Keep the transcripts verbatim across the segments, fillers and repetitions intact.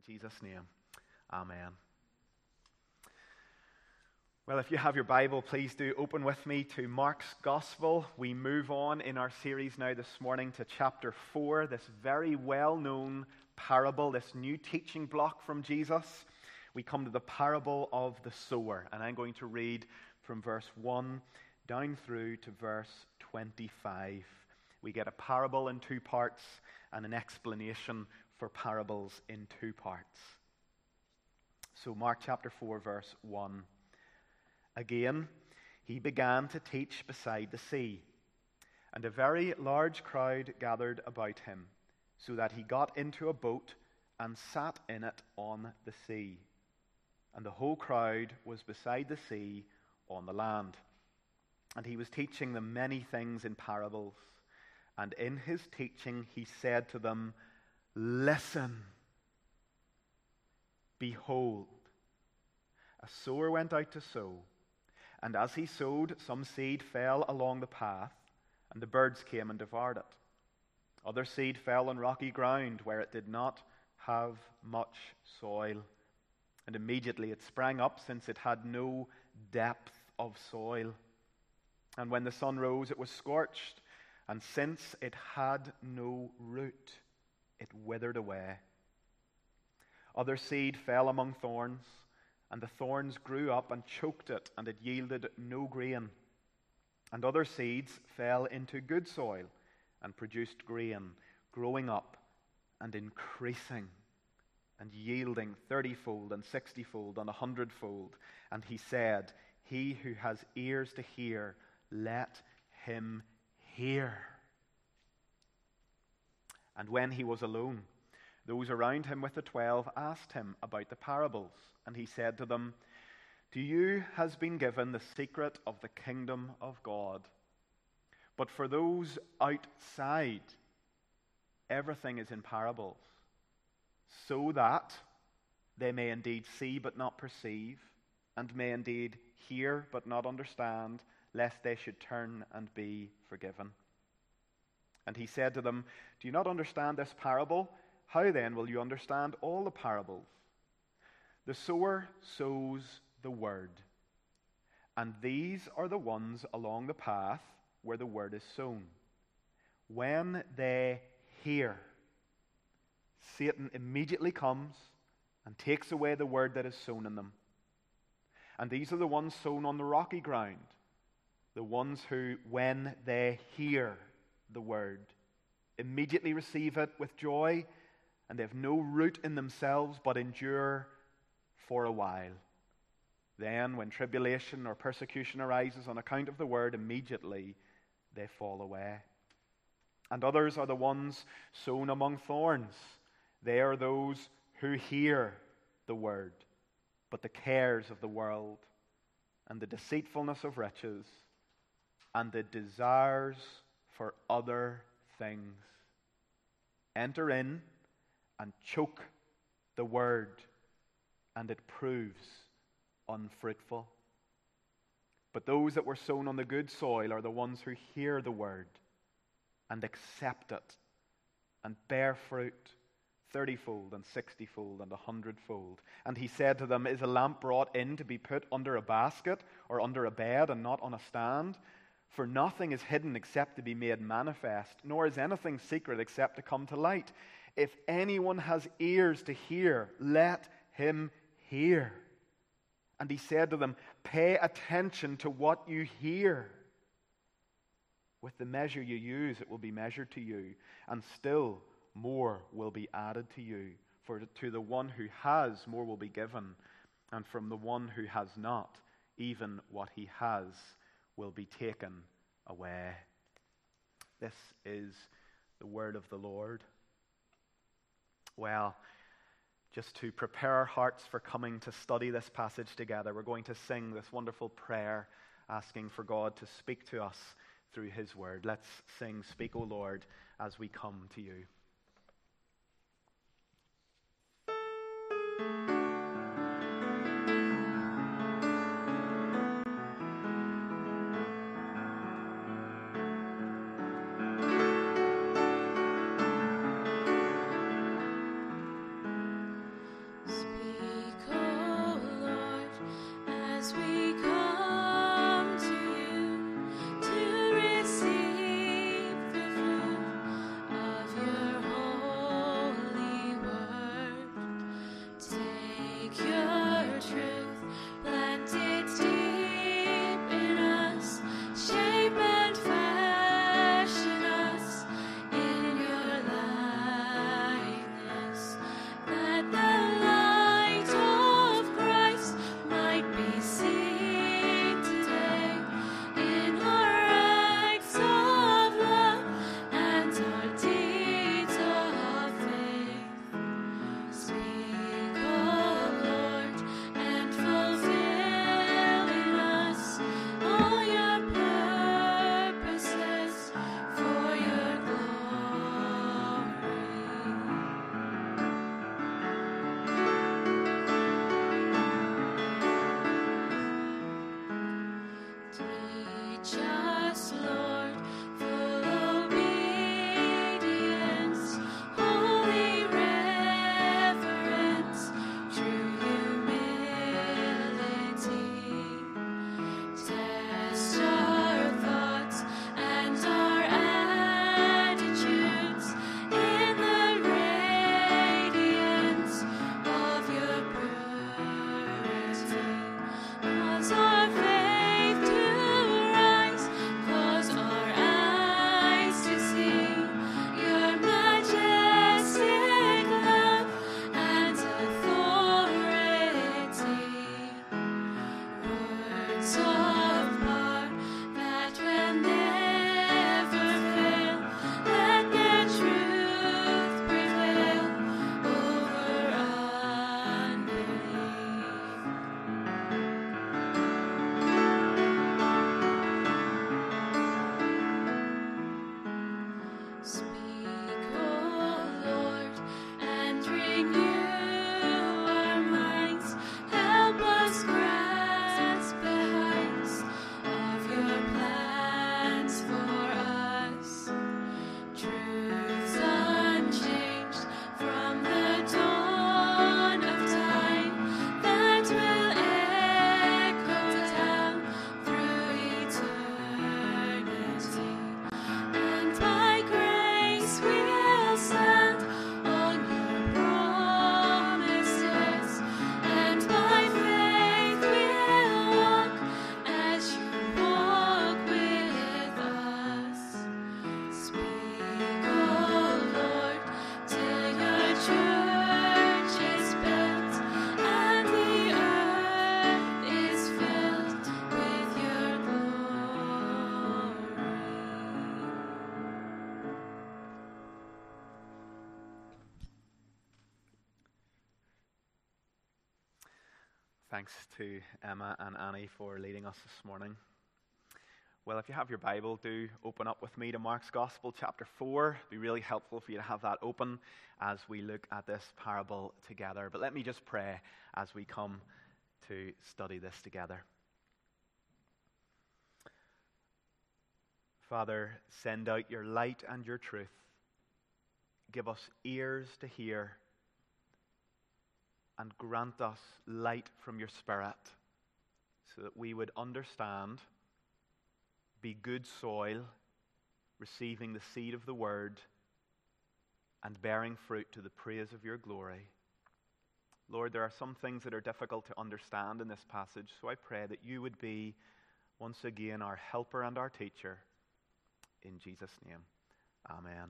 Jesus' name, amen. Well, if you have your Bible, please do open with me to Mark's Gospel. We move on in our series now this morning to chapter four, this very well-known parable, this new teaching block from Jesus. We come to the parable of the sower, and I'm going to read from verse one down through to verse twenty-five. We get a parable in two parts and an explanation for parables in two parts. So Mark chapter four, verse one. Again, he began to teach beside the sea, and a very large crowd gathered about him, so that he got into a boat and sat in it on the sea. And the whole crowd was beside the sea on the land. And he was teaching them many things in parables. And in his teaching he said to them, "Listen, behold, a sower went out to sow. And as he sowed, some seed fell along the path, and the birds came and devoured it. Other seed fell on rocky ground, where it did not have much soil. And immediately it sprang up, since it had no depth of soil. And when the sun rose, it was scorched, and since it had no root, it withered away. Other seed fell among thorns, and the thorns grew up and choked it, and it yielded no grain. And other seeds fell into good soil and produced grain, growing up and increasing, and yielding thirtyfold and sixtyfold and a hundredfold. And he said, He who has ears to hear, let him hear. And when he was alone, those around him with the twelve asked him about the parables. And he said to them, To you has been given the secret of the kingdom of God. But for those outside, everything is in parables, so that they may indeed see but not perceive, and may indeed hear but not understand, lest they should turn and be forgiven. And he said to them, Do you not understand this parable? How then will you understand all the parables? The sower sows the word, and these are the ones along the path where the word is sown. When they hear, Satan immediately comes and takes away the word that is sown in them. And these are the ones sown on the rocky ground, the ones who, when they hear the word, immediately receive it with joy, and they have no root in themselves, but endure for a while. Then, when tribulation or persecution arises on account of the word, immediately they fall away. And others are the ones sown among thorns. They are those who hear the word, but the cares of the world, and the deceitfulness of riches, and the desires for other things enter in and choke the word, and it proves unfruitful. But those that were sown on the good soil are the ones who hear the word and accept it and bear fruit thirtyfold and sixtyfold and a hundredfold. And he said to them, Is a lamp brought in to be put under a basket or under a bed and not on a stand? For nothing is hidden except to be made manifest, nor is anything secret except to come to light. If anyone has ears to hear, let him hear. And he said to them, Pay attention to what you hear. With the measure you use, it will be measured to you, and still more will be added to you. For to the one who has, more will be given, and from the one who has not, even what he has will be taken away. This is the word of the Lord. Well, just to prepare our hearts for coming to study this passage together, we're going to sing this wonderful prayer asking for God to speak to us through his word. Let's sing, Speak, O Lord, as we come to you. Thanks to Emma and Annie for leading us this morning. Well, if you have your Bible, do open up with me to Mark's Gospel, chapter four. It'd be really helpful for you to have that open as we look at this parable together. But let me just pray as we come to study this together. Father, send out your light and your truth. Give us ears to hear, and grant us light from your Spirit so that we would understand, be good soil, receiving the seed of the word, and bearing fruit to the praise of your glory. Lord, there are some things that are difficult to understand in this passage, so I pray that you would be once again our helper and our teacher. In Jesus' name, amen.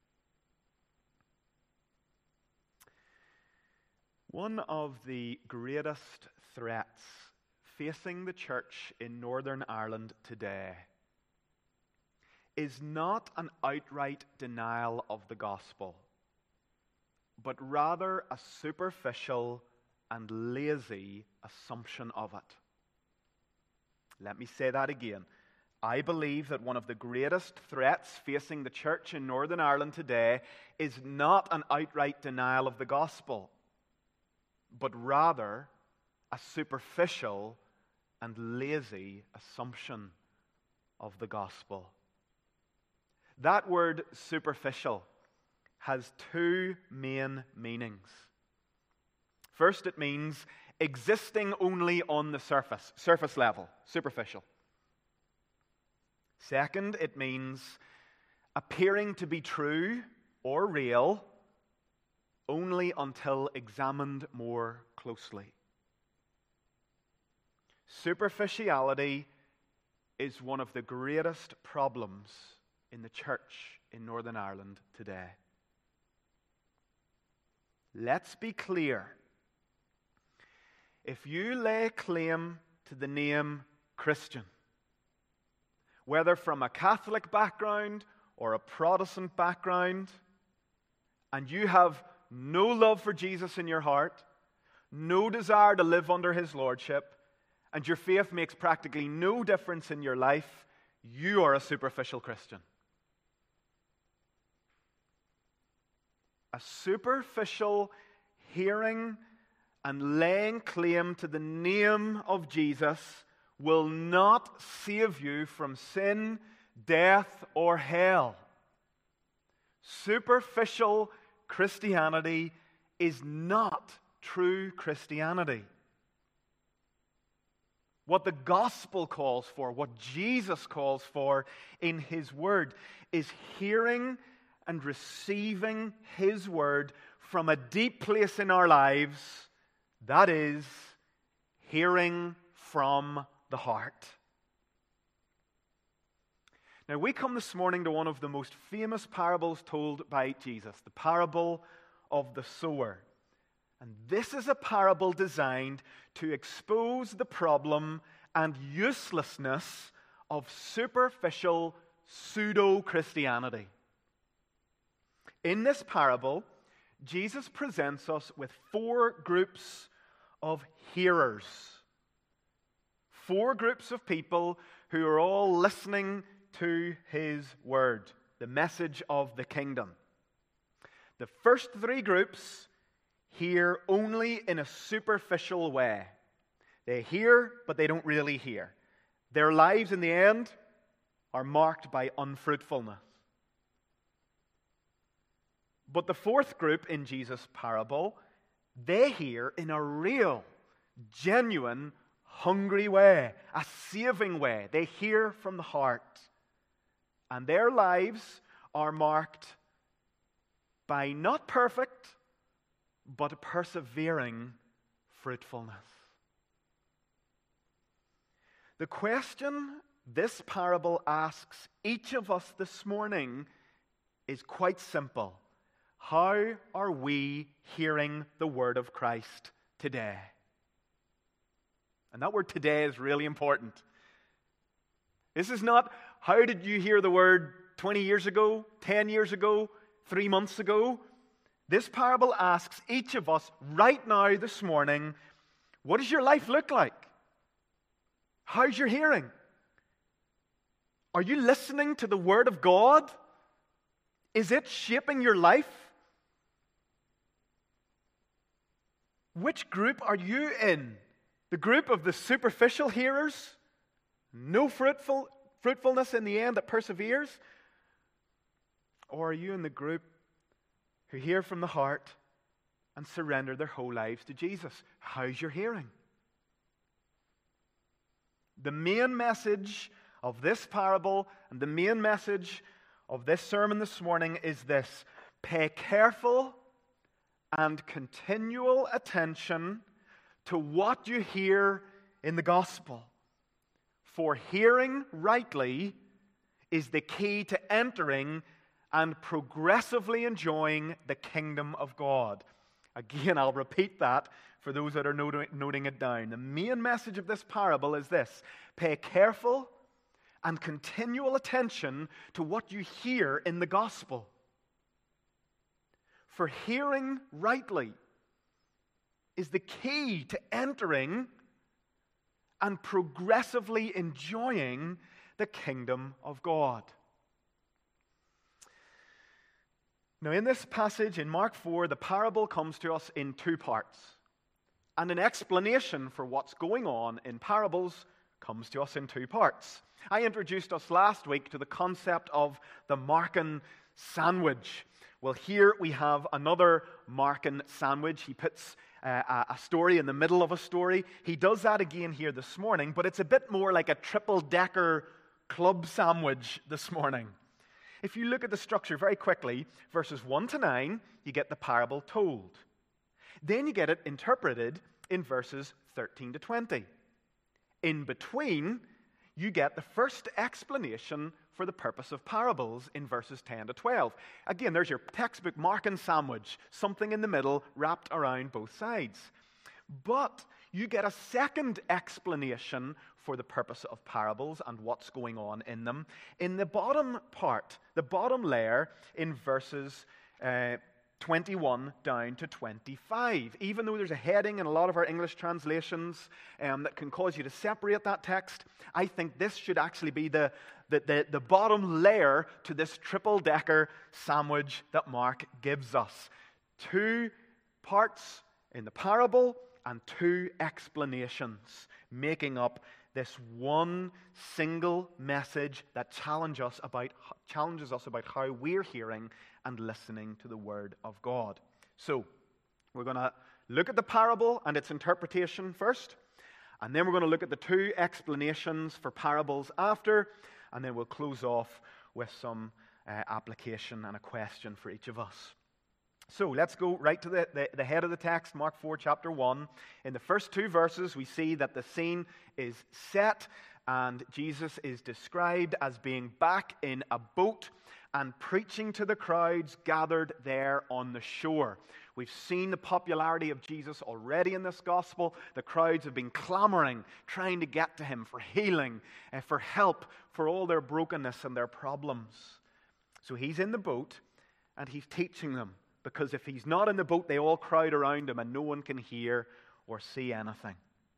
One of the greatest threats facing the church in Northern Ireland today is not an outright denial of the gospel, but rather a superficial and lazy assumption of it. Let me say that again. I believe that one of the greatest threats facing the church in Northern Ireland today is not an outright denial of the gospel, but rather a superficial and lazy assumption of the gospel. That word superficial has two main meanings. First, it means existing only on the surface, surface level, superficial. Second, it means appearing to be true or real only until examined more closely. Superficiality is one of the greatest problems in the church in Northern Ireland today. Let's be clear. If you lay claim to the name Christian, whether from a Catholic background or a Protestant background, and you have no love for Jesus in your heart, no desire to live under his lordship, and your faith makes practically no difference in your life, you are a superficial Christian. A superficial hearing and laying claim to the name of Jesus will not save you from sin, death, or hell. Superficial Christianity is not true Christianity. What the gospel calls for, what Jesus calls for in his word, is hearing and receiving his word from a deep place in our lives, that is, hearing from the heart. Now, we come this morning to one of the most famous parables told by Jesus, the parable of the sower. And this is a parable designed to expose the problem and uselessness of superficial pseudo-Christianity. In this parable, Jesus presents us with four groups of hearers. Four groups of people who are all listening to his word, the message of the kingdom. The first three groups hear only in a superficial way. They hear, but they don't really hear. Their lives in the end are marked by unfruitfulness. But the fourth group in Jesus' parable, they hear in a real, genuine, hungry way, a saving way. They hear from the heart. And their lives are marked by not perfect, but persevering fruitfulness. The question this parable asks each of us this morning is quite simple. How are we hearing the word of Christ today? And that word today is really important. This is not, how did you hear the word twenty years ago, ten years ago, three months ago? This parable asks each of us right now this morning, What does your life look like? How's your hearing? Are you listening to the Word of God? Is it shaping your life? Which group are you in? The group of the superficial hearers? No fruitful, fruitfulness in the end that perseveres? Or are you in the group who hear from the heart and surrender their whole lives to Jesus? How's your hearing? The main message of this parable and the main message of this sermon this morning is this: pay careful and continual attention to what you hear in the gospel. For hearing rightly is the key to entering and progressively enjoying the kingdom of God. Again, I'll repeat that for those that are noting it down. The main message of this parable is this: pay careful and continual attention to what you hear in the gospel. For hearing rightly is the key to entering and progressively enjoying the kingdom of God. Now, in this passage in Mark four, the parable comes to us in two parts. And an explanation for what's going on in parables comes to us in two parts. I introduced us last week to the concept of the Markan sandwich. Well, here we have another Markan sandwich. He puts uh, a story in the middle of a story. He does that again here this morning, but it's a bit more like a triple-decker club sandwich this morning. If you look at the structure very quickly, verses one to nine, you get the parable told. Then you get it interpreted in verses thirteen to twenty. In between, you get the first explanation for the purpose of parables in verses ten to twelve. Again, there's your textbook Markan sandwich, something in the middle wrapped around both sides. But you get a second explanation for the purpose of parables and what's going on in them in the bottom part, the bottom layer in verses uh, twenty-one down to twenty-five. Even though there's a heading in a lot of our English translations um, that can cause you to separate that text, I think this should actually be the, the, the, the bottom layer to this triple-decker sandwich that Mark gives us. Two parts in the parable and two explanations making up this one single message that challenge us about, challenges us about how we're hearing and listening to the Word of God. So, we're going to look at the parable and its interpretation first, and then we're going to look at the two explanations for parables after, and then we'll close off with some uh, application and a question for each of us. So let's go right to the, the, the head of the text, Mark four, chapter one. In the first two verses, we see that the scene is set, and Jesus is described as being back in a boat and preaching to the crowds gathered there on the shore. We've seen the popularity of Jesus already in this gospel. The crowds have been clamoring, trying to get to him for healing, and for help, for all their brokenness and their problems. So he's in the boat, and he's teaching them. Because if he's not in the boat, they all crowd around him and no one can hear or see anything.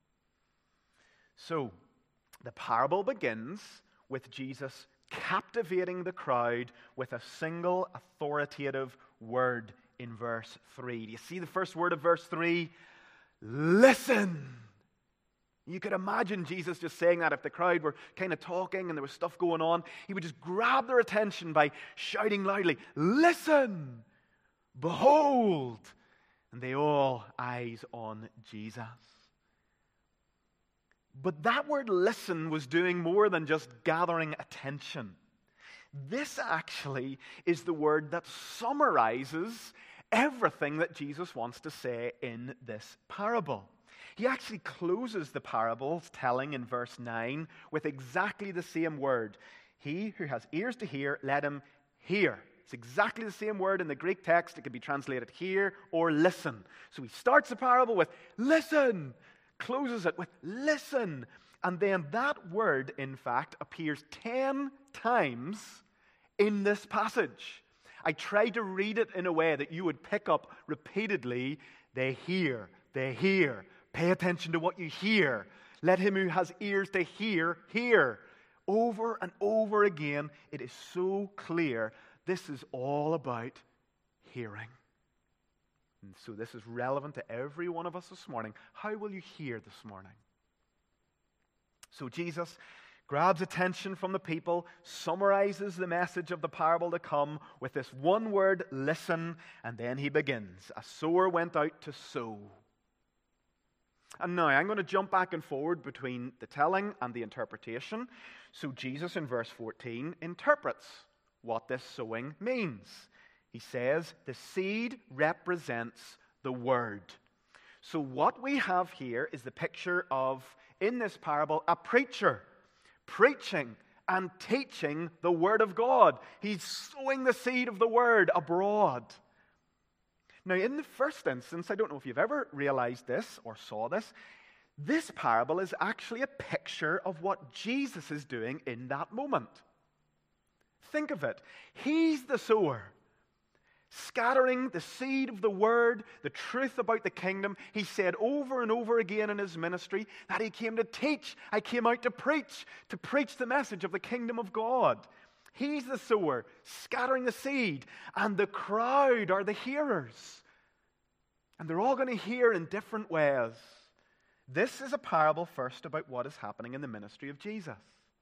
So, the parable begins with Jesus captivating the crowd with a single authoritative word in verse three. Do you see the first word of verse three? Listen! You could imagine Jesus just saying that if the crowd were kind of talking and there was stuff going on. He would just grab their attention by shouting loudly, "Listen! Behold!" And they all eyes on Jesus. But that word listen was doing more than just gathering attention. This actually is the word that summarizes everything that Jesus wants to say in this parable. He actually closes the parable telling in verse nine with exactly the same word. He who has ears to hear, let him hear. It's exactly the same word in the Greek text. It could be translated hear or listen. So he starts the parable with listen, closes it with listen. And then that word, in fact, appears ten times in this passage. I tried to read it in a way that you would pick up repeatedly, they hear, they hear, Pay attention to what you hear. Let him who has ears to hear, hear. Over and over again, it is so clear this is all about hearing. And so this is relevant to every one of us this morning. How will you hear this morning? So Jesus grabs attention from the people, summarizes the message of the parable to come with this one word, listen, and then he begins. A sower went out to sow. And now I'm going to jump back and forward between the telling and the interpretation. So Jesus in verse fourteen interprets what this sowing means. He says the seed represents the word. So what we have here is the picture of, in this parable, a preacher preaching and teaching the word of God. He's sowing the seed of the word abroad. Now, in the first instance, I don't know if you've ever realized this or saw this, this parable is actually a picture of what Jesus is doing in that moment. Think of it. He's the sower, scattering the seed of the word, the truth about the kingdom. He said over and over again in his ministry that he came to teach. I came out to preach, to preach the message of the kingdom of God. He's the sower, scattering the seed, and the crowd are the hearers. And they're all going to hear in different ways. This is a parable first about what is happening in the ministry of Jesus.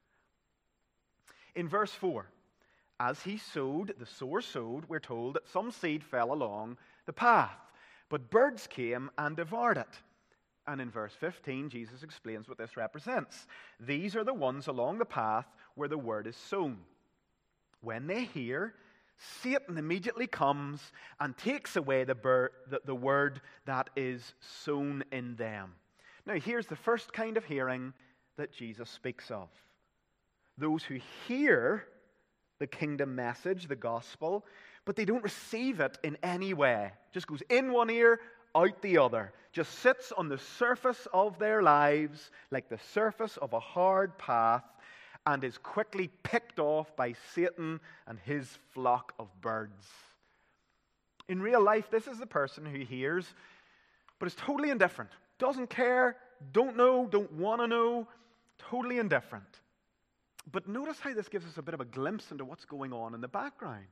In verse four, as he sowed, the sower sowed, we're told that some seed fell along the path, but birds came and devoured it. And in verse fifteen, Jesus explains what this represents. These are the ones along the path where the word is sown. When they hear, Satan immediately comes and takes away the, bir- the, the word that is sown in them. Now, here's the first kind of hearing that Jesus speaks of. Those who hear the kingdom message, the gospel, but they don't receive it in any way. Just goes in one ear, out the other. Just sits on the surface of their lives like the surface of a hard path, and is quickly picked off by Satan and his flock of birds. In real life, this is the person who hears, but is totally indifferent. Doesn't care, don't know, don't want to know, totally indifferent. But notice how this gives us a bit of a glimpse into what's going on in the background.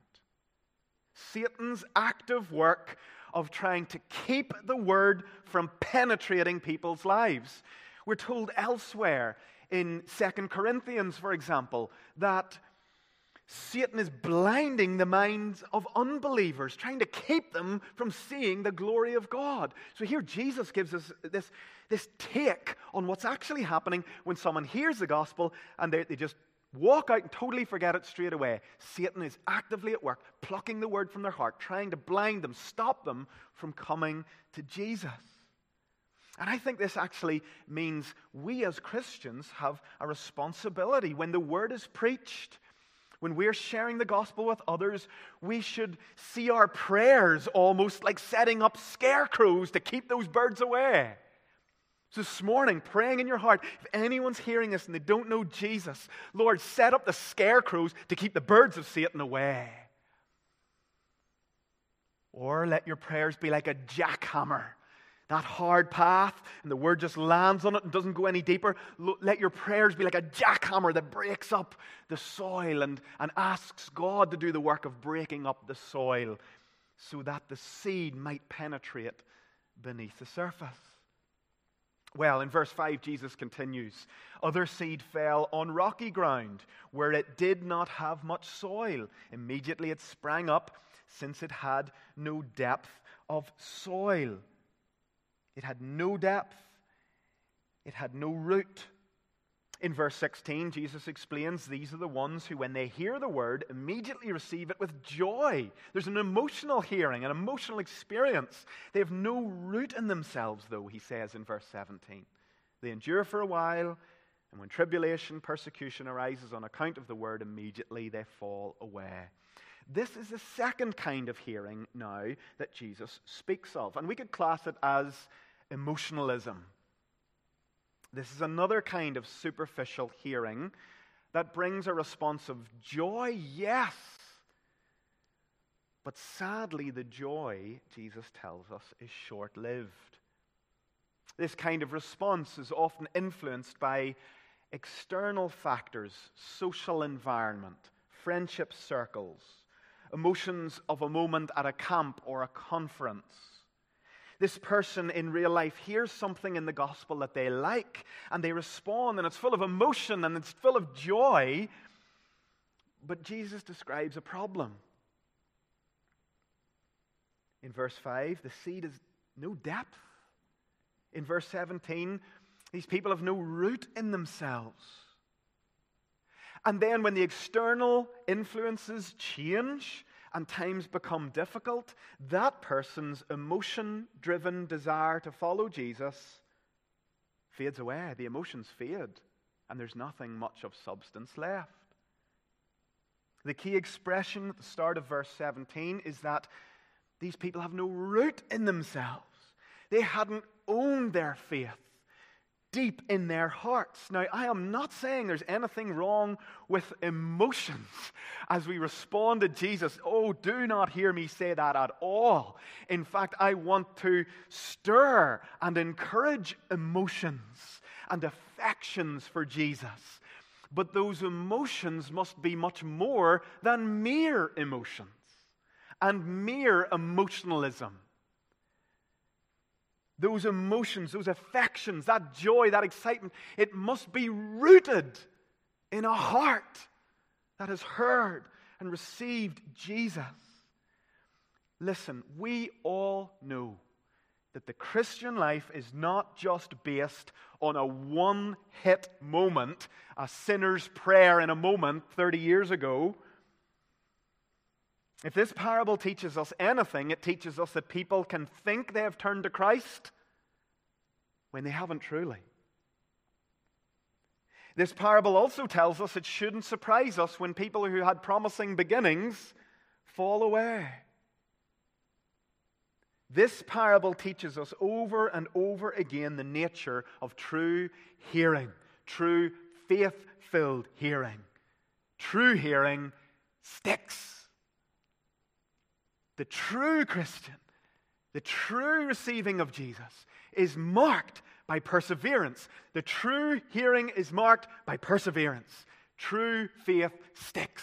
Satan's active work of trying to keep the word from penetrating people's lives. We're told elsewhere, in Second Corinthians, for example, that Satan is blinding the minds of unbelievers, trying to keep them from seeing the glory of God. So here Jesus gives us this, this take on what's actually happening when someone hears the gospel and they, they just walk out and totally forget it straight away. Satan is actively at work, plucking the word from their heart, trying to blind them, stop them from coming to Jesus. And I think this actually means we as Christians have a responsibility. When the word is preached, when we're sharing the gospel with others, we should see our prayers almost like setting up scarecrows to keep those birds away. So this morning, praying in your heart, if anyone's hearing this and they don't know Jesus, Lord, set up the scarecrows to keep the birds of Satan away. Or let your prayers be like a jackhammer. That hard path, and the word just lands on it and doesn't go any deeper. Let your prayers be like a jackhammer that breaks up the soil and, and asks God to do the work of breaking up the soil so that the seed might penetrate beneath the surface. Well, in verse five, Jesus continues, other seed fell on rocky ground where it did not have much soil. Immediately it sprang up, since it had no depth of soil. It had no depth. It had no root. In verse sixteen, Jesus explains these are the ones who, when they hear the word, immediately receive it with joy. There's an emotional hearing, an emotional experience. They have no root in themselves, though, he says in verse seventeen. They endure for a while, and when tribulation, persecution arises on account of the word, immediately they fall away. This is the second kind of hearing now that Jesus speaks of. And we could class it as emotionalism. This is another kind of superficial hearing that brings a response of joy, yes. But sadly, the joy, Jesus tells us, is short-lived. This kind of response is often influenced by external factors, social environment, friendship circles, emotions of a moment at a camp or a conference. This person in real life hears something in the gospel that they like, and they respond, and it's full of emotion and it's full of joy. But Jesus describes a problem. In verse five, the seed has no depth. In verse seventeen, these people have no root in themselves. And then when the external influences change and times become difficult, that person's emotion-driven desire to follow Jesus fades away. The emotions fade, and there's nothing much of substance left. The key expression at the start of verse seventeen is that these people have no root in themselves. They hadn't owned their faith deep in their hearts. Now, I am not saying there's anything wrong with emotions as we respond to Jesus. Oh, do not hear me say that at all. In fact, I want to stir and encourage emotions and affections for Jesus. But those emotions must be much more than mere emotions and mere emotionalism. Those emotions, those affections, that joy, that excitement, it must be rooted in a heart that has heard and received Jesus. Listen, we all know that the Christian life is not just based on a one-hit moment, a sinner's prayer in a moment thirty years ago. If this parable teaches us anything, it teaches us that people can think they have turned to Christ when they haven't truly. This parable also tells us it shouldn't surprise us when people who had promising beginnings fall away. This parable teaches us over and over again the nature of true hearing, true faith-filled hearing. True hearing sticks. The true Christian, the true receiving of Jesus is marked by perseverance. The true hearing is marked by perseverance. True faith sticks.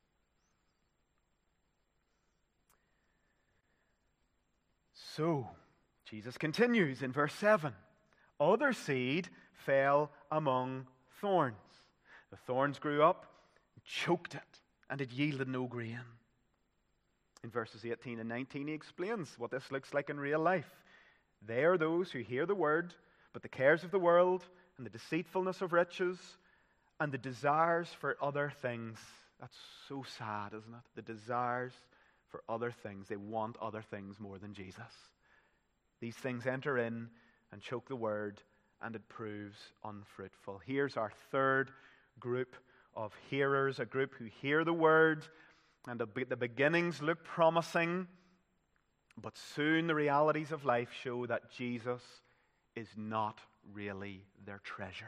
So, Jesus continues in verse seven. Other seed fell among thorns. The thorns grew up, choked it, and it yielded no grain. In verses eighteen and nineteen, he explains what this looks like in real life. They are those who hear the word, but the cares of the world and the deceitfulness of riches and the desires for other things. That's so sad, isn't it? The desires for other things. They want other things more than Jesus. These things enter in and choke the word, and it proves unfruitful. Here's our third group of hearers, a group who hear the word, and the beginnings look promising, but soon the realities of life show that Jesus is not really their treasure.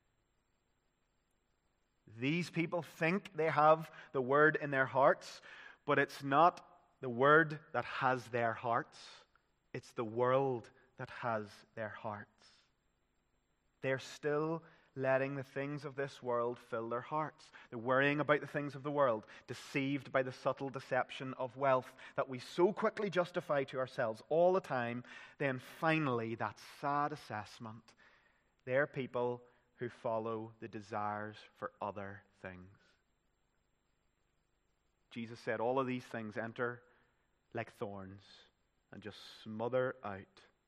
These people think they have the word in their hearts, but it's not the word that has their hearts. It's the world that has their hearts. They're still letting the things of this world fill their hearts. They're worrying about the things of the world, deceived by the subtle deception of wealth that we so quickly justify to ourselves all the time. Then finally, that sad assessment, they're people who follow the desires for other things. Jesus said all of these things enter like thorns and just smother out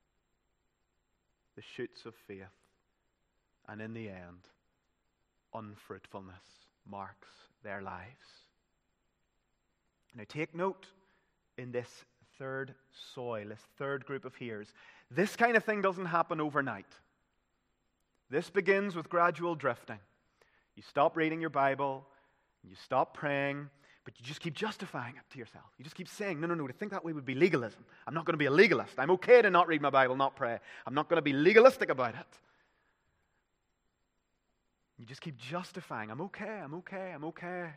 the shoots of faith. And in the end, unfruitfulness marks their lives. Now take note in this third soil, this third group of hearers. This kind of thing doesn't happen overnight. This begins with gradual drifting. You stop reading your Bible, you stop praying, but you just keep justifying it to yourself. You just keep saying, no, no, no, to think that way would be legalism. I'm not going to be a legalist. I'm okay to not read my Bible, not pray. I'm not going to be legalistic about it. You just keep justifying, I'm okay, I'm okay, I'm okay.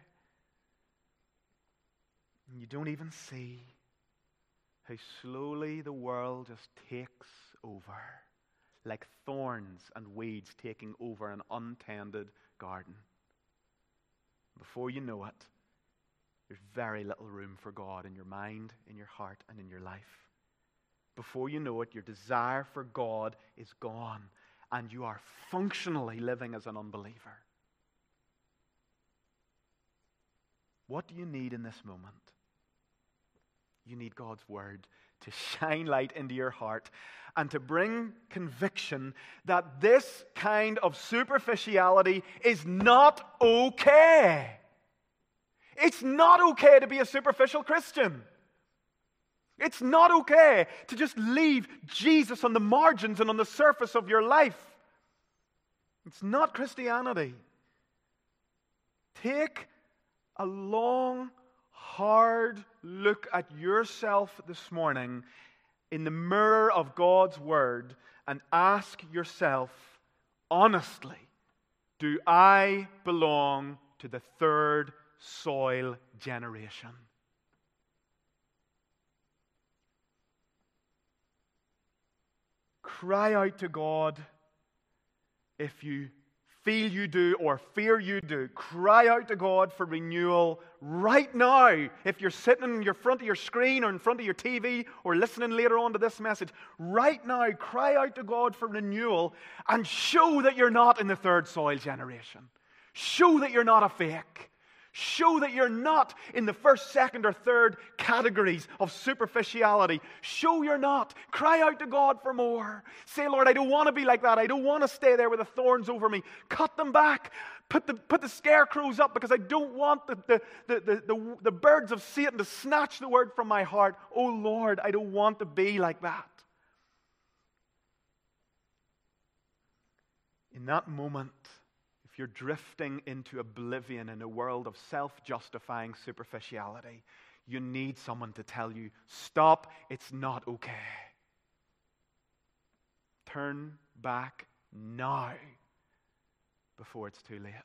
And you don't even see how slowly the world just takes over, like thorns and weeds taking over an untended garden. Before you know it, there's very little room for God in your mind, in your heart, and in your life. Before you know it, your desire for God is gone, and you are functionally living as an unbeliever. What do you need in this moment? You need God's Word to shine light into your heart and to bring conviction that this kind of superficiality is not okay. It's not okay to be a superficial Christian. It's not okay to just leave Jesus on the margins and on the surface of your life. It's not Christianity. Take a long, hard look at yourself this morning in the mirror of God's Word and ask yourself honestly, do I belong to the third soil generation? Cry out to God if you feel you do or fear you do. Cry out to God for renewal right now. If you're sitting in your front of your screen or in front of your T V or listening later on to this message, right now cry out to God for renewal and show that you're not in the third soil generation. Show that you're not a fake. Show that you're not in the first, second, or third categories of superficiality. Show you're not. Cry out to God for more. Say, Lord, I don't want to be like that. I don't want to stay there with the thorns over me. Cut them back. Put the, put the scarecrows up because I don't want the, the, the, the, the, the birds of Satan to snatch the word from my heart. Oh, Lord, I don't want to be like that. In that moment, if you're drifting into oblivion in a world of self-justifying superficiality, you need someone to tell you, stop, it's not okay. Turn back now before it's too late.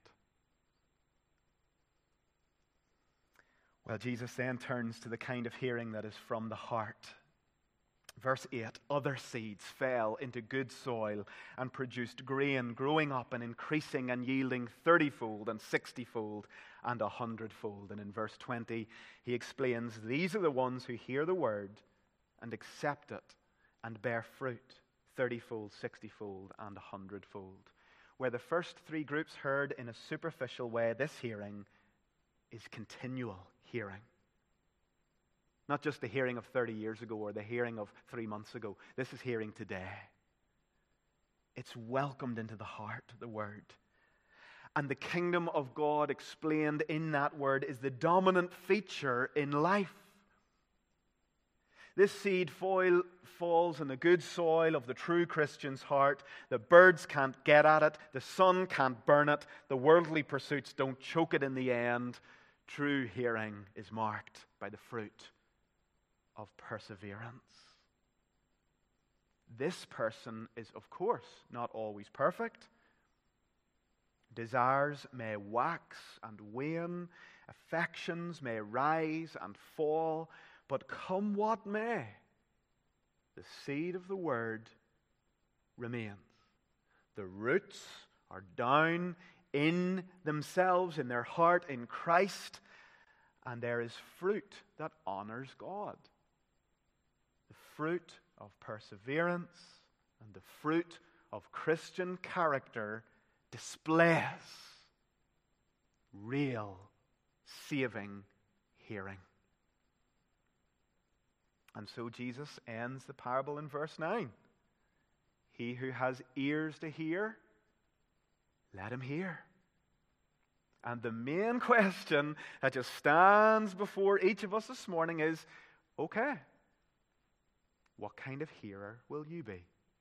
Well, Jesus then turns to the kind of hearing that is from the heart. Verse eight, other seeds fell into good soil and produced grain, growing up and increasing and yielding thirty-fold and sixty-fold and a hundredfold. And in verse twenty, he explains, these are the ones who hear the word and accept it and bear fruit, thirty-fold, sixty-fold, and a hundredfold. Where the first three groups heard in a superficial way, this hearing is continual hearing. Not just the hearing of thirty years ago or the hearing of three months ago. This is hearing today. It's welcomed into the heart, the word. And the kingdom of God explained in that word is the dominant feature in life. This seed foil falls in the good soil of the true Christian's heart. The birds can't get at it. The sun can't burn it. The worldly pursuits don't choke it in the end. True hearing is marked by the fruit of perseverance. This person is, of course, not always perfect. Desires may wax and wane, affections may rise and fall, but come what may, the seed of the word remains. The roots are down in themselves, in their heart, in Christ, and there is fruit that honors God. The fruit of perseverance and the fruit of Christian character displays real saving hearing. And so Jesus ends the parable in verse nine. He who has ears to hear, let him hear. And the main question that just stands before each of us this morning is, okay, what kind of hearer will you be?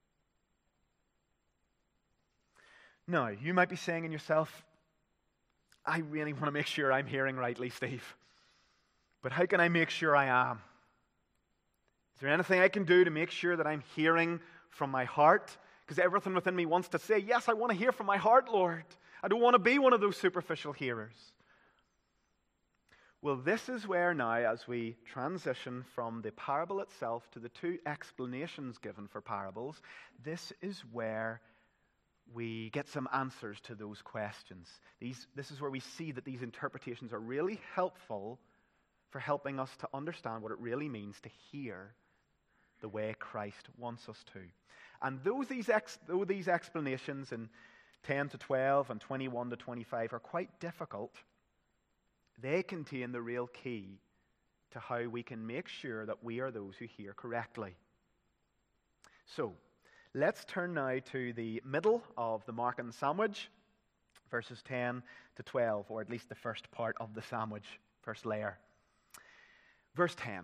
Now, you might be saying in yourself, I really want to make sure I'm hearing rightly, Steve. But how can I make sure I am? Is there anything I can do to make sure that I'm hearing from my heart? Because everything within me wants to say, yes, I want to hear from my heart, Lord. I don't want to be one of those superficial hearers. Well, this is where now, as we transition from the parable itself to the two explanations given for parables, this is where we get some answers to those questions. These, this is where we see that these interpretations are really helpful for helping us to understand what it really means to hear the way Christ wants us to. And though these, ex, though these explanations in ten to twelve and twenty-one to twenty-five are quite difficult, they contain the real key to how we can make sure that we are those who hear correctly. So, let's turn now to the middle of the Markan sandwich, verses ten to twelve, or at least the first part of the sandwich, first layer. Verse ten.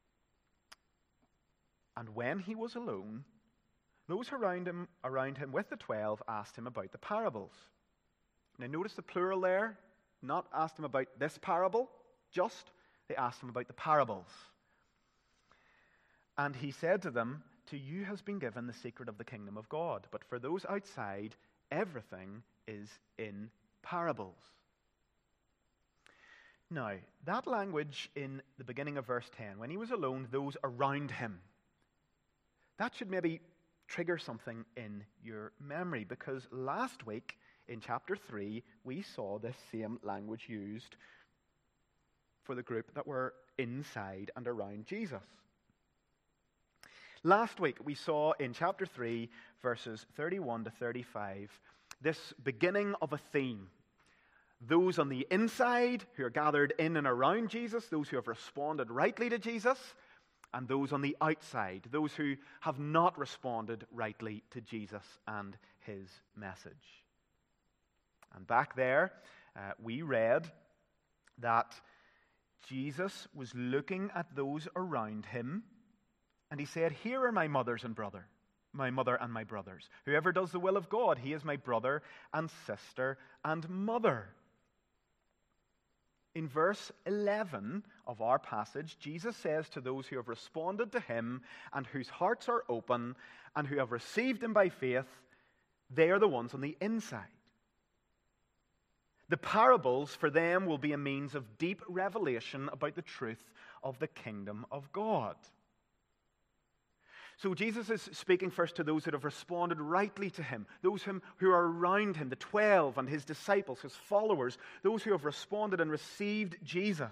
And when he was alone, those around him, around him with the twelve asked him about the parables. Now notice the plural there. Not asked him about this parable, just they asked him about the parables. And he said to them, to you has been given the secret of the kingdom of God, but for those outside, everything is in parables. Now, that language in the beginning of verse ten, when he was alone, those around him, that should maybe trigger something in your memory, because last week, in chapter three, we saw this same language used for the group that were inside and around Jesus. Last week, we saw in chapter three, verses thirty-one to thirty-five, this beginning of a theme. Those on the inside who are gathered in and around Jesus, those who have responded rightly to Jesus, and those on the outside, those who have not responded rightly to Jesus and his message. And back there, uh, we read that Jesus was looking at those around him, and he said, here are my mothers and brother, my mother and my brothers. Whoever does the will of God, he is my brother and sister and mother. In verse eleven of our passage, Jesus says to those who have responded to him and whose hearts are open and who have received him by faith, they are the ones on the inside. The parables for them will be a means of deep revelation about the truth of the kingdom of God. So Jesus is speaking first to those that have responded rightly to him, those who are around him, the twelve and his disciples, his followers, those who have responded and received Jesus.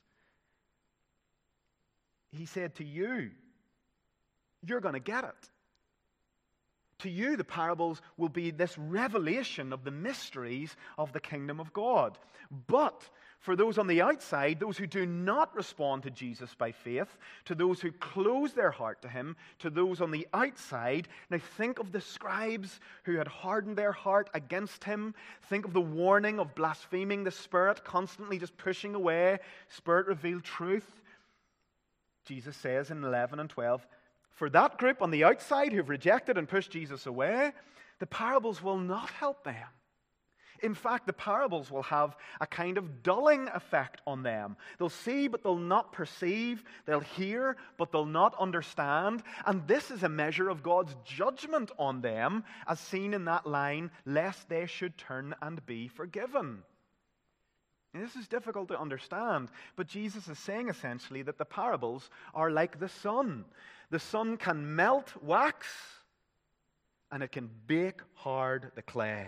He said to you, you're going to get it. To you, the parables will be this revelation of the mysteries of the kingdom of God. But for those on the outside, those who do not respond to Jesus by faith, to those who close their heart to him, to those on the outside, now think of the scribes who had hardened their heart against him. Think of the warning of blaspheming the Spirit, constantly just pushing away Spirit-revealed truth. Jesus says in eleven and twelve, for that group on the outside who've rejected and pushed Jesus away, the parables will not help them. In fact, the parables will have a kind of dulling effect on them. They'll see, but they'll not perceive. They'll hear, but they'll not understand. And this is a measure of God's judgment on them, as seen in that line, lest they should turn and be forgiven. And this is difficult to understand, but Jesus is saying essentially that the parables are like the sun. The sun can melt wax, and it can bake hard the clay.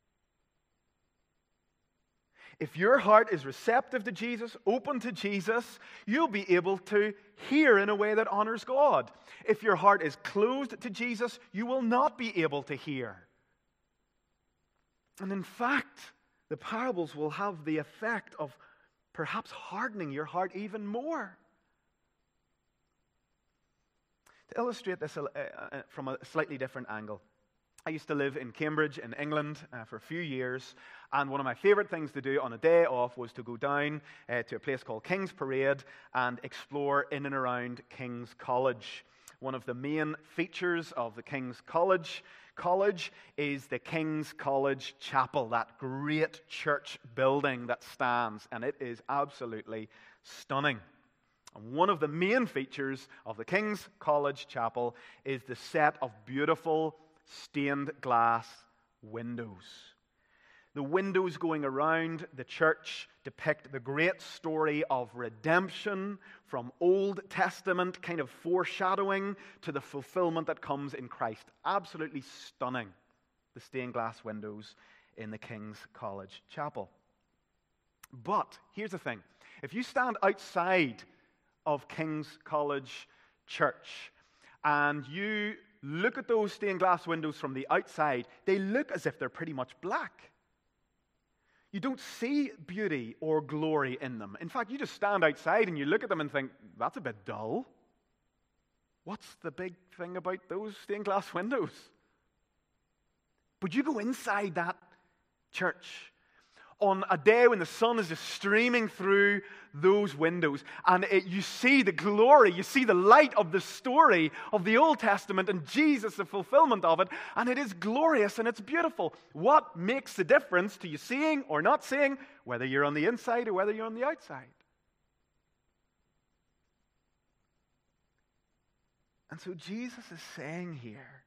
If your heart is receptive to Jesus, open to Jesus, you'll be able to hear in a way that honors God. If your heart is closed to Jesus, you will not be able to hear. And in fact, the parables will have the effect of perhaps hardening your heart even more. To illustrate this from a slightly different angle, I used to live in Cambridge in England uh, for a few years, and one of my favorite things to do on a day off was to go down uh, to a place called King's Parade and explore in and around King's College. One of the main features of the King's College College is the King's College Chapel, that great church building that stands, and it is absolutely stunning. And one of the main features of the King's College Chapel is the set of beautiful stained glass windows. The windows going around the church depict the great story of redemption from Old Testament kind of foreshadowing to the fulfillment that comes in Christ. Absolutely stunning, the stained glass windows in the King's College Chapel. But here's the thing. If you stand outside of King's College Church and you look at those stained glass windows from the outside, they look as if they're pretty much black. You don't see beauty or glory in them. In fact, you just stand outside and you look at them and think, that's a bit dull. What's the big thing about those stained glass windows? But you go inside that church on a day when the sun is just streaming through those windows, and it, you see the glory, you see the light of the story of the Old Testament and Jesus, the fulfillment of it, and it is glorious and it's beautiful. What makes the difference to you seeing or not seeing, whether you're on the inside or whether you're on the outside? And so Jesus is saying here,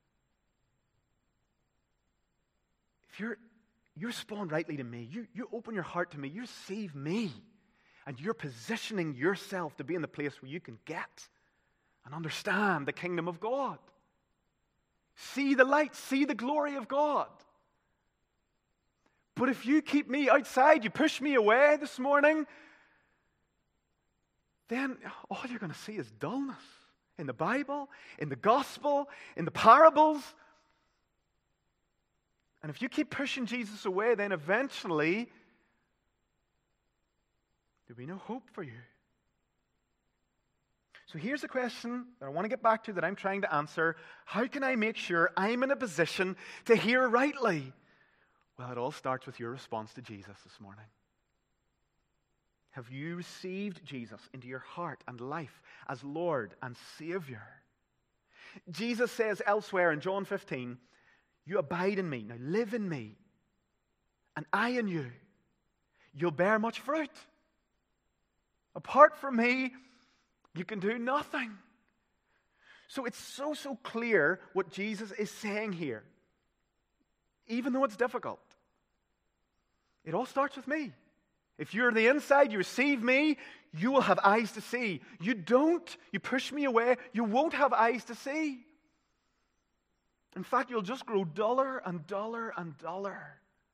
if you're You respond rightly to me. You, you open your heart to me. You receive me. And you're positioning yourself to be in the place where you can get and understand the kingdom of God. See the light. See the glory of God. But if you keep me outside, you push me away this morning, then all you're going to see is dullness in the Bible, in the gospel, in the parables. And if you keep pushing Jesus away, then eventually there'll be no hope for you. So here's the question that I want to get back to that I'm trying to answer. How can I make sure I'm in a position to hear rightly? Well, it all starts with your response to Jesus this morning. Have you received Jesus into your heart and life as Lord and Savior? Jesus says elsewhere in John fifteen, you abide in me, now live in me, and I in you. You'll bear much fruit. Apart from me, you can do nothing. So it's so, so clear what Jesus is saying here. Even though it's difficult. It all starts with me. If you're on the inside, you receive me, you will have eyes to see. You don't, you push me away, you won't have eyes to see. In fact, you'll just grow duller and duller and duller.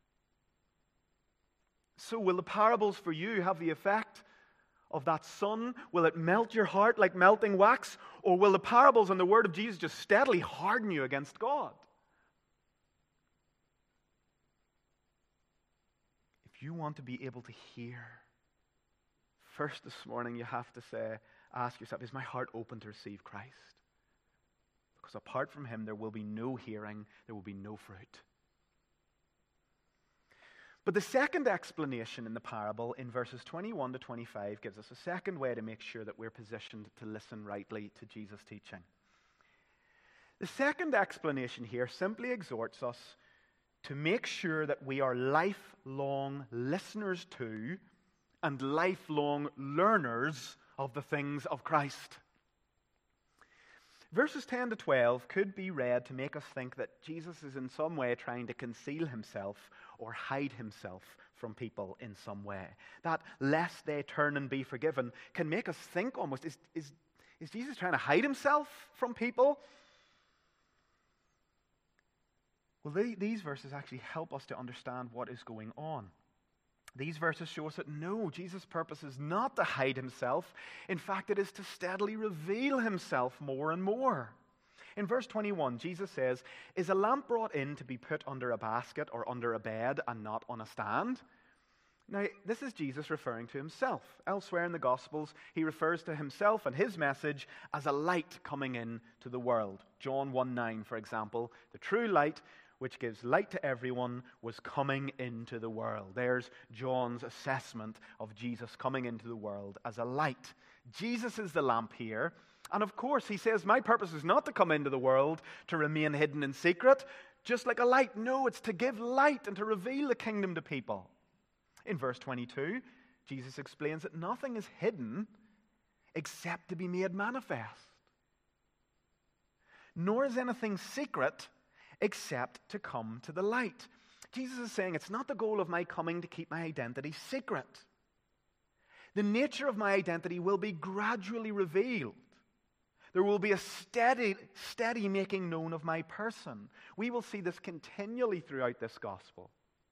So will the parables for you have the effect of that sun? Will it melt your heart like melting wax? Or will the parables and the word of Jesus just steadily harden you against God? If you want to be able to hear, first this morning you have to say, ask yourself, is my heart open to receive Christ? Because apart from him, there will be no hearing, there will be no fruit. But the second explanation in the parable in verses twenty-one to twenty-five gives us a second way to make sure that we're positioned to listen rightly to Jesus' teaching. The second explanation here simply exhorts us to make sure that we are lifelong listeners to and lifelong learners of the things of Christ. Verses ten to twelve could be read to make us think that Jesus is in some way trying to conceal himself or hide himself from people in some way. That lest they turn and be forgiven can make us think almost, is, is, is Jesus trying to hide himself from people? Well, they, these verses actually help us to understand what is going on. These verses show us that no, Jesus' purpose is not to hide himself. In fact, it is to steadily reveal himself more and more. In verse twenty-one, Jesus says, is a lamp brought in to be put under a basket or under a bed and not on a stand? Now, this is Jesus referring to himself. Elsewhere in the Gospels, he refers to himself and his message as a light coming into the world. John one nine, for example, the true light which gives light to everyone, was coming into the world. There's John's assessment of Jesus coming into the world as a light. Jesus is the lamp here. And of course, he says, my purpose is not to come into the world to remain hidden in secret, just like a light. No, it's to give light and to reveal the kingdom to people. In verse twenty-two, Jesus explains that nothing is hidden except to be made manifest. Nor is anything secret except to come to the light. Jesus is saying it's not the goal of my coming to keep my identity secret. The nature of my identity will be gradually revealed. There will be a steady, steady making known of my person. We will see this continually throughout this gospel.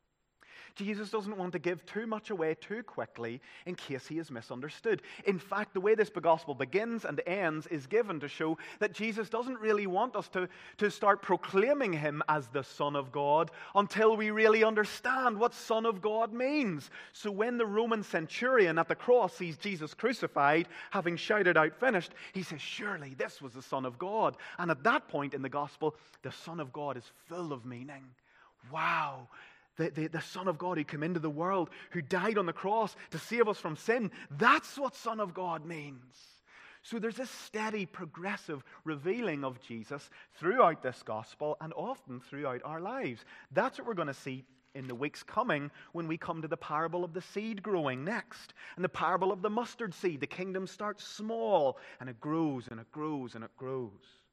Jesus doesn't want to give too much away too quickly in case he is misunderstood. In fact, the way this gospel begins and ends is given to show that Jesus doesn't really want us to, to start proclaiming him as the Son of God until we really understand what Son of God means. So when the Roman centurion at the cross sees Jesus crucified, having shouted out, "Finished," he says, surely this was the Son of God. And at that point in the gospel, the Son of God is full of meaning. Wow! The, the, the Son of God who came into the world, who died on the cross to save us from sin. That's what Son of God means. So there's this steady, progressive revealing of Jesus throughout this gospel and often throughout our lives. That's what we're going to see in the weeks coming when we come to the parable of the seed growing next. And the parable of the mustard seed. The kingdom starts small and it grows and it grows and it grows.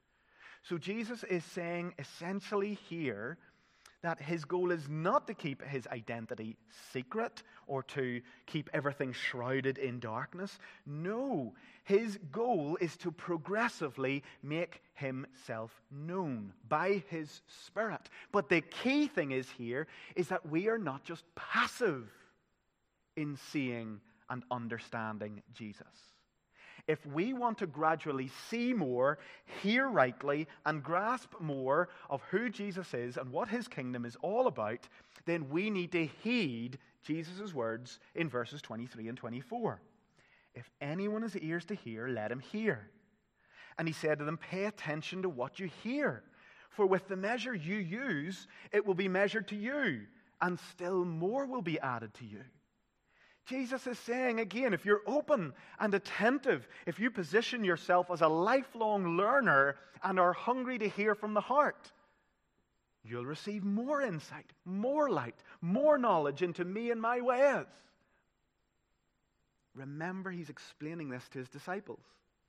So Jesus is saying essentially here that his goal is not to keep his identity secret or to keep everything shrouded in darkness. No, his goal is to progressively make himself known by his Spirit. But the key thing is here is that we are not just passive in seeing and understanding Jesus. If we want to gradually see more, hear rightly, and grasp more of who Jesus is and what his kingdom is all about, then we need to heed Jesus' words in verses twenty-three and twenty-four. If anyone has ears to hear, let him hear. And he said to them, pay attention to what you hear, for with the measure you use, it will be measured to you, and still more will be added to you. Jesus is saying again, if you're open and attentive, if you position yourself as a lifelong learner and are hungry to hear from the heart, you'll receive more insight, more light, more knowledge into me and my ways. Remember, he's explaining this to his disciples.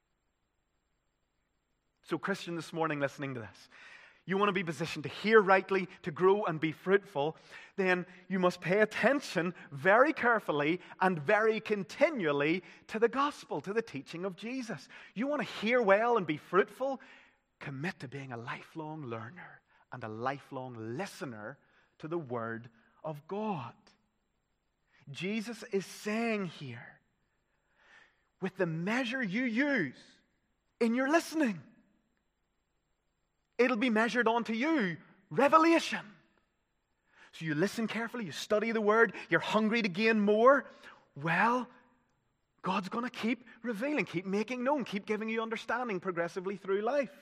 So, Christian, this morning listening to this, you want to be positioned to hear rightly, to grow and be fruitful, then you must pay attention very carefully and very continually to the gospel, to the teaching of Jesus. You want to hear well and be fruitful? Commit to being a lifelong learner and a lifelong listener to the Word of God. Jesus is saying here, with the measure you use in your listening, it'll be measured onto you, revelation. So you listen carefully, you study the Word, you're hungry to gain more. Well, God's going to keep revealing, keep making known, keep giving you understanding progressively through life.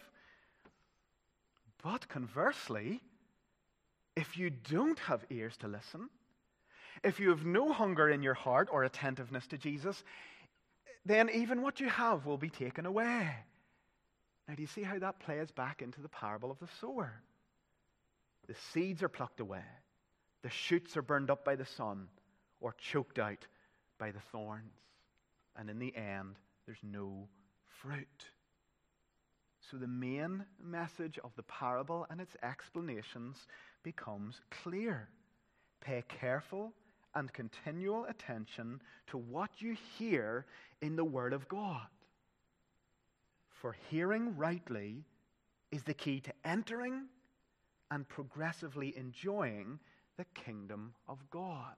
But conversely, if you don't have ears to listen, if you have no hunger in your heart or attentiveness to Jesus, then even what you have will be taken away. Now, do you see how that plays back into the parable of the sower? The seeds are plucked away. The shoots are burned up by the sun or choked out by the thorns. And in the end, there's no fruit. So the main message of the parable and its explanations becomes clear. Pay careful and continual attention to what you hear in the Word of God. For hearing rightly is the key to entering and progressively enjoying the kingdom of God.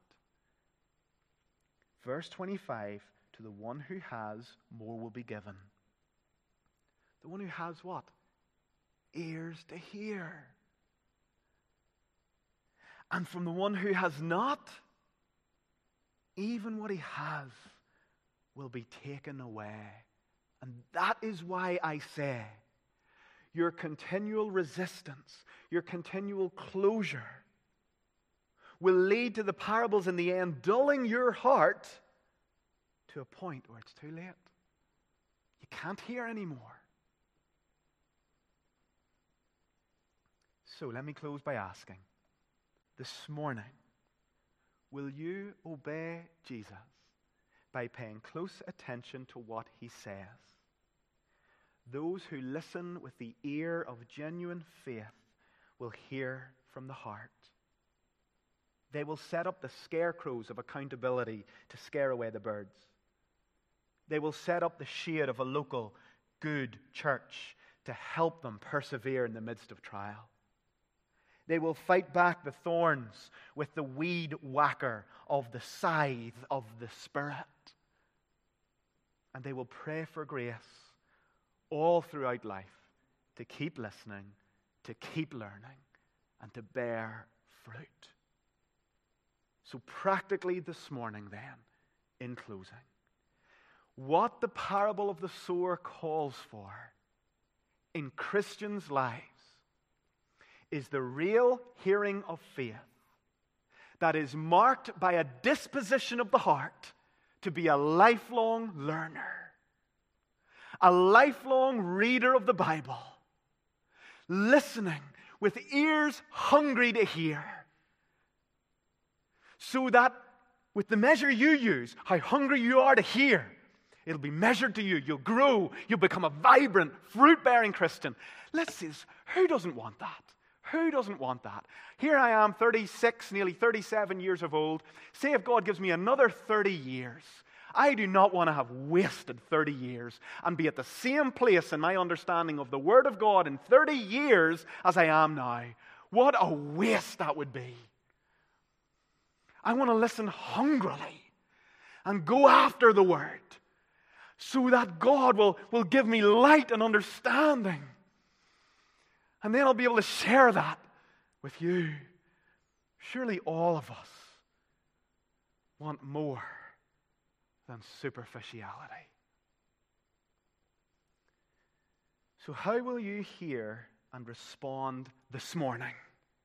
Verse twenty-five, to the one who has, more will be given. The one who has what? Ears to hear. And from the one who has not, even what he has will be taken away. And that is why I say, your continual resistance, your continual closure will lead to the parables in the end dulling your heart to a point where it's too late. You can't hear anymore. So let me close by asking, this morning, will you obey Jesus by paying close attention to what he says? Those who listen with the ear of genuine faith will hear from the heart. They will set up the scarecrows of accountability to scare away the birds. They will set up the shade of a local good church to help them persevere in the midst of trial. They will fight back the thorns with the weed whacker of the scythe of the Spirit. And they will pray for grace all throughout life to keep listening, to keep learning, and to bear fruit. So practically this morning then, in closing, what the parable of the sower calls for in Christians' lives is the real hearing of faith that is marked by a disposition of the heart to be a lifelong learner, a lifelong reader of the Bible, listening with ears hungry to hear, so that with the measure you use, how hungry you are to hear, it'll be measured to you. You'll grow. You'll become a vibrant, fruit-bearing Christian. Let's see this. Who doesn't want that? Who doesn't want that? Here I am, thirty-six, nearly thirty-seven years of old. Say if God gives me another thirty years, I do not want to have wasted thirty years and be at the same place in my understanding of the Word of God in thirty years as I am now. What a waste that would be. I want to listen hungrily and go after the Word so that God will, will give me light and understanding. And then I'll be able to share that with you. Surely all of us want more than superficiality. So how will you hear and respond this morning?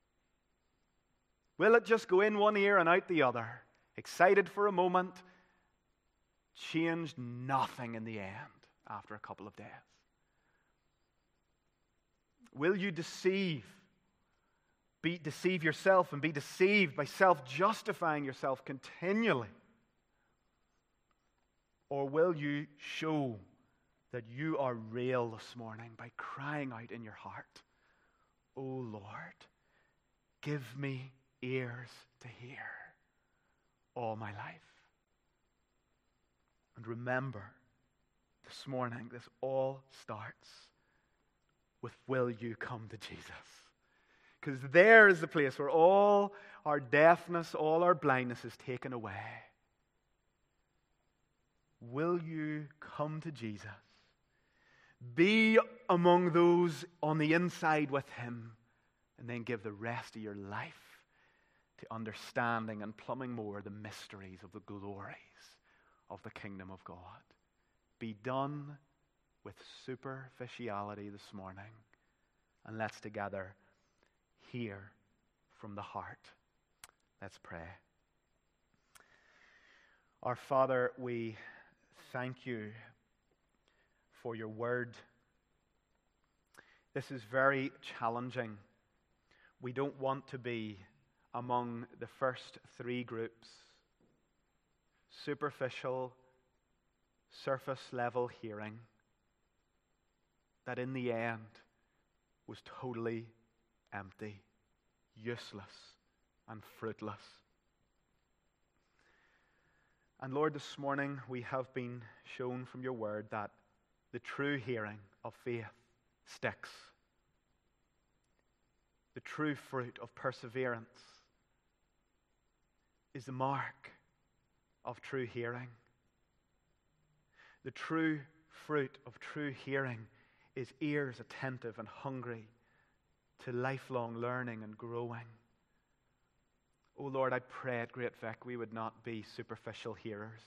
Will it just go in one ear and out the other? Excited for a moment, changed nothing in the end after a couple of days? Will you deceive, be, deceive yourself and be deceived by self-justifying yourself continually? Or will you show that you are real this morning by crying out in your heart, "Oh Lord, give me ears to hear all my life"? And remember, this morning, this all starts with, will you come to Jesus? Because there is the place where all our deafness, all our blindness is taken away. Will you come to Jesus? Be among those on the inside with Him, and then give the rest of your life to understanding and plumbing more the mysteries of the glories of the kingdom of God. Be done with superficiality this morning, and let's together hear from the heart. Let's pray. Our Father, we thank you for your word. This is very challenging. We don't want to be among the first three groups: superficial, surface level hearing, that in the end was totally empty, useless, and fruitless. And Lord, this morning we have been shown from your word that the true hearing of faith sticks. The true fruit of perseverance is the mark of true hearing. The true fruit of true hearing is ears attentive and hungry to lifelong learning and growing. Oh Lord, I pray at Great Vic we would not be superficial hearers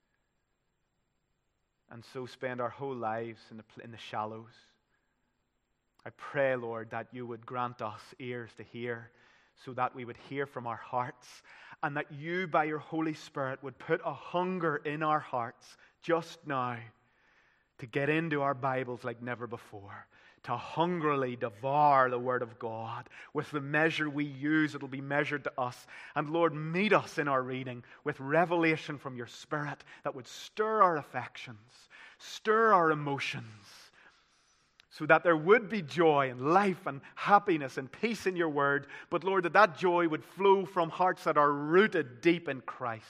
and so spend our whole lives in the, in the shallows. I pray, Lord, that you would grant us ears to hear so that we would hear from our hearts, and that you, by your Holy Spirit, would put a hunger in our hearts just now to get into our Bibles like never before, to hungrily devour the Word of God. With the measure we use, it'll be measured to us. And Lord, meet us in our reading with revelation from your Spirit that would stir our affections, stir our emotions, so that there would be joy and life and happiness and peace in your word. But Lord, that that joy would flow from hearts that are rooted deep in Christ.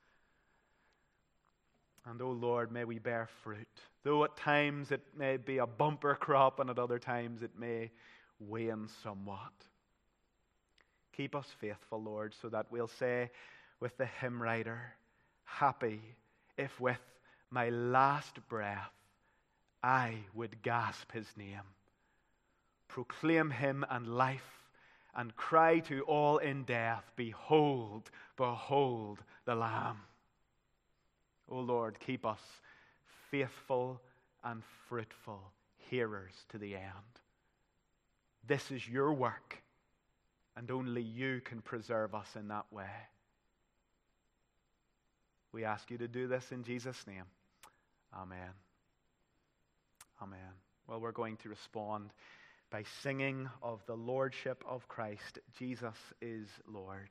And oh Lord, may we bear fruit. Though at times it may be a bumper crop and at other times it may wane somewhat. Keep us faithful, Lord, so that we'll say with the hymn writer, happy if with my last breath I would gasp his name, proclaim him and life, and cry to all in death, behold, behold the Lamb. O Lord, keep us faithful and fruitful hearers to the end. This is your work, and only you can preserve us in that way. We ask you to do this in Jesus' name. Amen. Amen. Well, we're going to respond by singing of the Lordship of Christ. Jesus is Lord.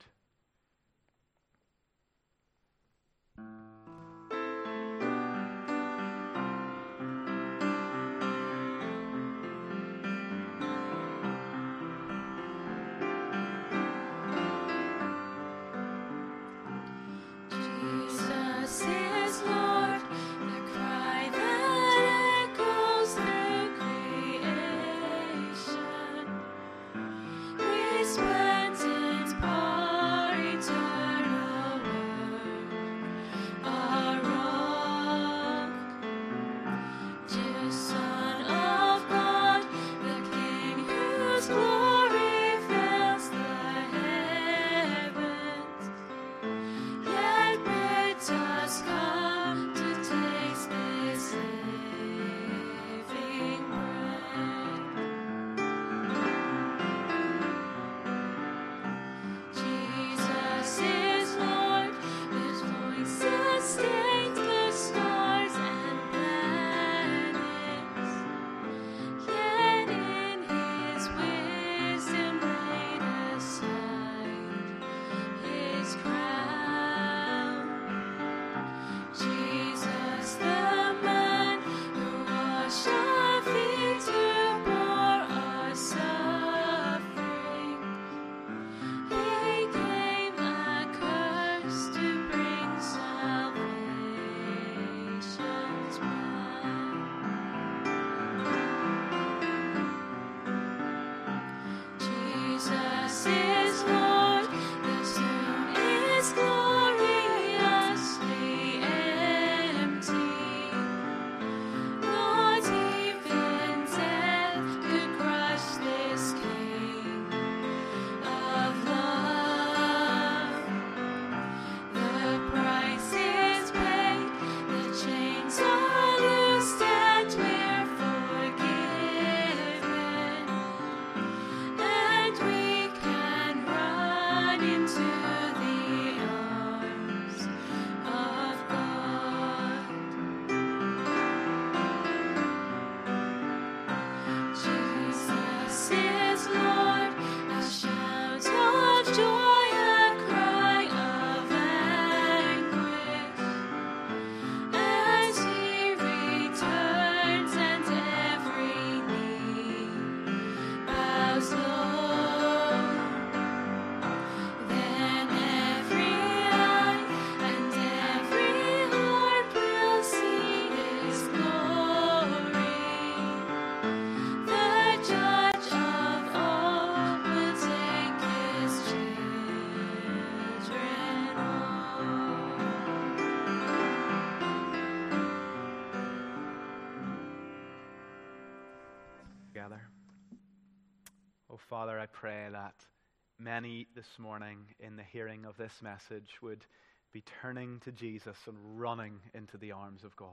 Father, I pray that many this morning in the hearing of this message would be turning to Jesus and running into the arms of God.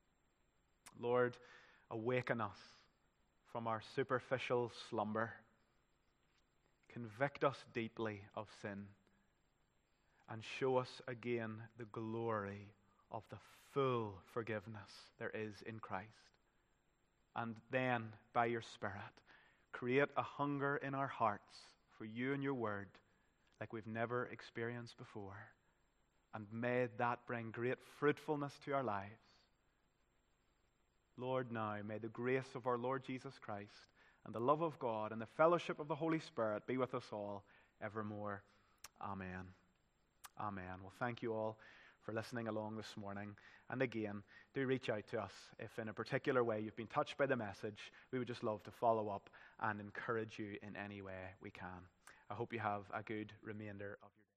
Lord, awaken us from our superficial slumber. Convict us deeply of sin and show us again the glory of the full forgiveness there is in Christ. And then, by your Spirit, create a hunger in our hearts for you and your word like we've never experienced before. And may that bring great fruitfulness to our lives. Lord, now may the grace of our Lord Jesus Christ and the love of God and the fellowship of the Holy Spirit be with us all evermore. Amen. Amen. Well, thank you all for listening along this morning. And again, do reach out to us if in a particular way you've been touched by the message. We would just love to follow up and encourage you in any way we can. I hope you have a good remainder of your day.